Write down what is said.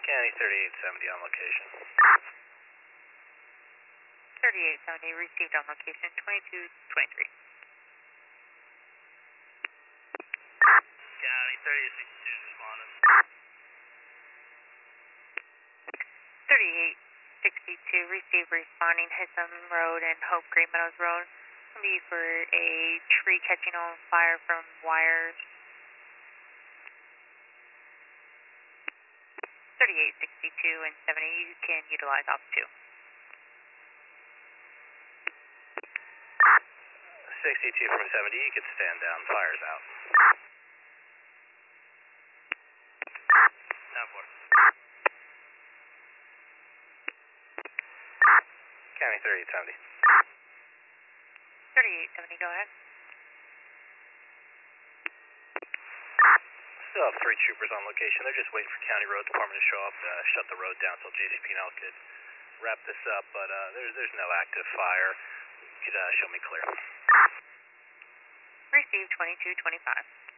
County 3870 on location. 3870 received on location 2223. County 3862 responding. 3862 received responding Hissam Road and Hope Green Meadows Road. Will be for a tree catching on fire from wires. 3862 and 70, you can utilize off 2. 62 from 70, you can stand down, fire's out. Down 4. County 3870. 3870, go ahead. Still have 3 troopers on location. They're just waiting for County Road Department to show up, shut the road down until JCP&L could wrap this up, but there's no active fire. You could show me clear. Received 2225.